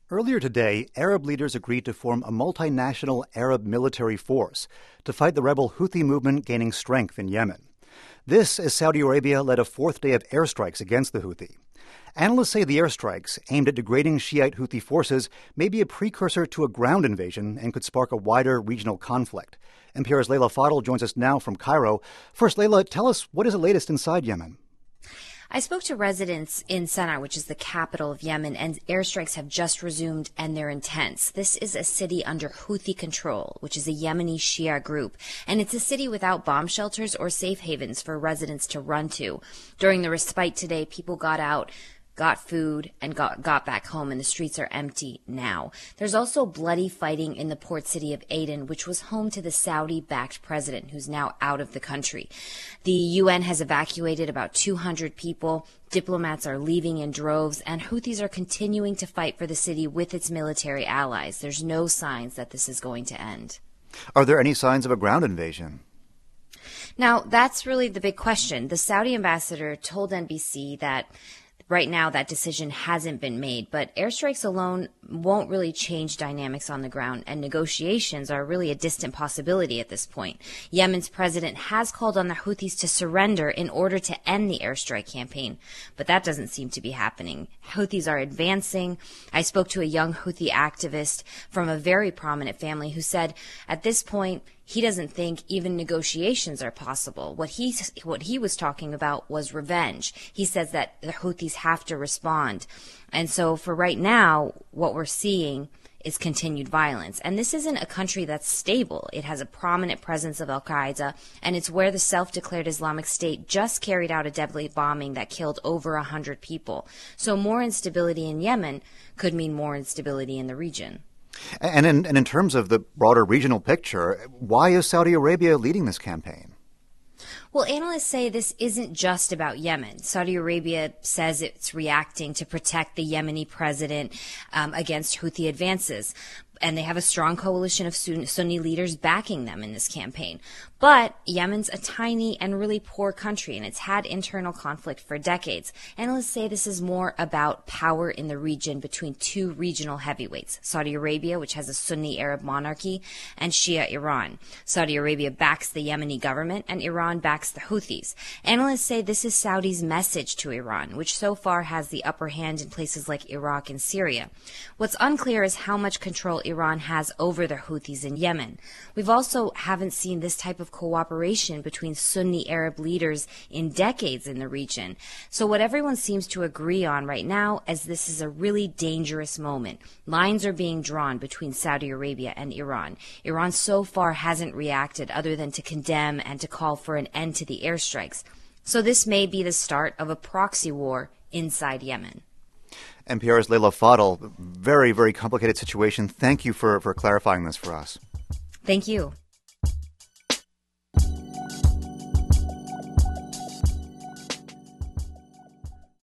Earlier today, Arab leaders agreed to form a multinational Arab military force to fight the rebel Houthi movement gaining strength in Yemen. This as Saudi Arabia led a fourth day of airstrikes against the Houthi. Analysts say the airstrikes, aimed at degrading Shiite Houthi forces, may be a precursor to a ground invasion and could spark a wider regional conflict. NPR's Leila Fadel joins us now from Cairo. First, Leila, tell us, what is the latest inside Yemen? I spoke to residents in Sana'a, which is the capital of Yemen, and airstrikes have just resumed and they're intense. This is a city under Houthi control, which is a Yemeni Shia group, and it's a city without bomb shelters or safe havens for residents to run to. During the respite today, people got out, got food, and got back home, and the streets are empty now. There's also bloody fighting in the port city of Aden, which was home to the Saudi-backed president, who's now out of the country. The UN has evacuated about 200 people. Diplomats are leaving in droves, and Houthis are continuing to fight for the city with its military allies. There's no signs that this is going to end. Are there any signs of a ground invasion? Now, that's really the big question. The Saudi ambassador told NBC that right now, that decision hasn't been made, but airstrikes alone won't really change dynamics on the ground, and negotiations are really a distant possibility at this point. Yemen's president has called on the Houthis to surrender in order to end the airstrike campaign, but that doesn't seem to be happening. Houthis are advancing. I spoke to a young Houthi activist from a very prominent family who said at this point, he doesn't think even negotiations are possible. What he was talking about was revenge. He says that the Houthis have to respond. And so for right now, what we're seeing is continued violence. And this isn't a country that's stable. It has a prominent presence of al-Qaeda, and it's where the self-declared Islamic State just carried out a deadly bombing that killed over 100 people. So more instability in Yemen could mean more instability in the region. And in terms of the broader regional picture, why is Saudi Arabia leading this campaign? Well, analysts say this isn't just about Yemen. Saudi Arabia says it's reacting to protect the Yemeni president against Houthi advances. And they have a strong coalition of Sunni leaders backing them in this campaign. But Yemen's a tiny and really poor country, and it's had internal conflict for decades. Analysts say this is more about power in the region between two regional heavyweights, Saudi Arabia, which has a Sunni Arab monarchy, and Shia Iran. Saudi Arabia backs the Yemeni government, and Iran backs the Houthis. Analysts say this is Saudi's message to Iran, which so far has the upper hand in places like Iraq and Syria. What's unclear is how much control Iran has over the Houthis in Yemen. We've also haven't seen this type of cooperation between Sunni Arab leaders in decades in the region. So what everyone seems to agree on right now is this is a really dangerous moment. Lines are being drawn between Saudi Arabia and Iran. Iran so far hasn't reacted other than to condemn and to call for an end to the airstrikes. So this may be the start of a proxy war inside Yemen. NPR's Leila Fadel, very, very complicated situation. Thank you for clarifying this for us. Thank you.